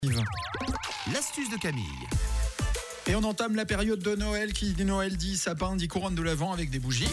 L'astuce de Camille. Et on entame la période de Noël. Qui dit Noël dit sapin, dit couronne de l'Avent avec des bougies.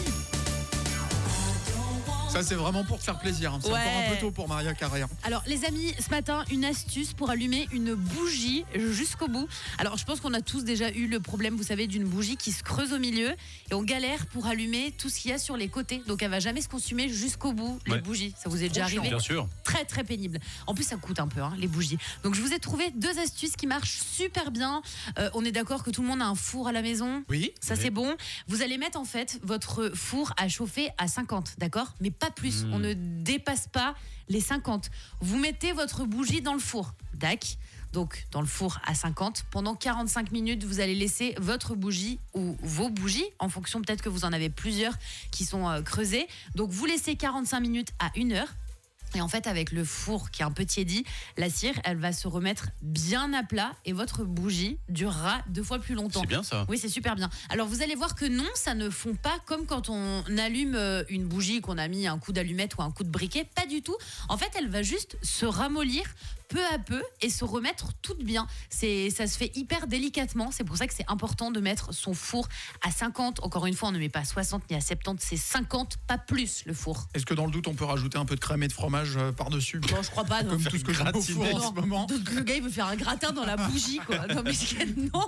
Ça, c'est vraiment pour te faire plaisir. C'est encore un peu tôt pour Maria Carrère. Alors, les amis, ce matin, une astuce pour allumer une bougie jusqu'au bout. Alors, je pense qu'on a tous déjà eu le problème, vous savez, d'une bougie qui se creuse au milieu et on galère pour allumer tout ce qu'il y a sur les côtés. Donc, elle va jamais se consumer jusqu'au bout, les bougies. Ça vous est déjà arrivé ? Bien sûr. Très, très pénible. En plus, ça coûte un peu, les bougies. Donc, je vous ai trouvé 2 astuces qui marchent super bien. On est d'accord que tout le monde a un four à la maison ? Oui. Ça, c'est bon. Vous allez mettre, en fait, votre four à chauffer à 50, d'accord ? Mais pas plus. On ne dépasse pas les 50. Vous mettez votre bougie dans le four. Dac. Donc, dans le four à 50. Pendant 45 minutes, vous allez laisser votre bougie ou vos bougies, en fonction peut-être que vous en avez plusieurs qui sont creusées. Donc, vous laissez 45 minutes à 1 heure. Et en fait, avec le four qui est un peu tiédi, la cire, elle va se remettre bien à plat et votre bougie durera 2 fois plus longtemps. C'est bien ça. Oui, c'est super bien. Alors, vous allez voir que non, ça ne fond pas comme quand on allume une bougie, qu'on a mis un coup d'allumette ou un coup de briquet. Pas du tout. En fait, elle va juste se ramollir peu à peu et se remettre toute bien. Ça se fait hyper délicatement. C'est pour ça que c'est important de mettre son four à 50. Encore une fois, on ne met pas à 60 ni à 70, c'est 50, pas plus le four. Est-ce que dans le doute, on peut rajouter un peu de crème et de fromage par-dessus ? Non, je crois pas. Non. Comme tout ce que je mets au four en ce moment. Le gars, il veut faire un gratin dans la bougie, quoi. Non, mais non.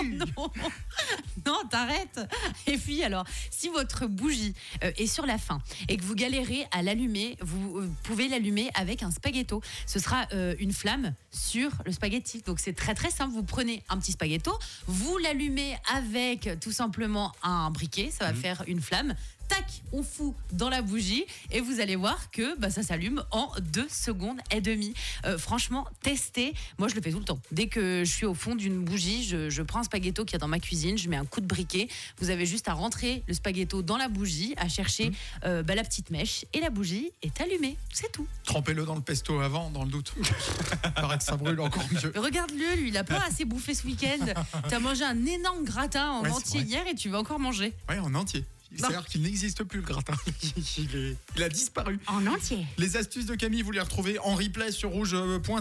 Non, t'arrêtes. Et puis, alors, si votre bougie est sur la fin et que vous galérez à l'allumer, vous pouvez l'allumer avec un spaghetto. Ce sera une flamme sur le spaghetti. Donc, c'est très, très simple. Vous prenez un petit spaghetto, vous l'allumez avec tout simplement un briquet. Ça va faire une flamme. Tac, on fout dans la bougie et vous allez voir que ça s'allume en 2 secondes et demie. Franchement, testez. Moi, je le fais tout le temps. Dès que je suis au fond d'une bougie, je prends un spaghetto qu'il y a dans ma cuisine, je mets un coup de briquet. Vous avez juste à rentrer le spaghetto dans la bougie, à chercher la petite mèche et la bougie est allumée. C'est tout. Trempez-le dans le pesto avant, dans le doute. Paraît que ça brûle encore mieux. Regarde-le, lui, il a pas assez bouffé ce week-end. Tu as mangé un énorme gratin en entier hier et tu vas encore manger. Ouais, en entier. C'est-à-dire qu'il n'existe plus le gratin. Il a disparu. En entier. Les astuces de Camille, vous les retrouvez en replay sur rouge.fr.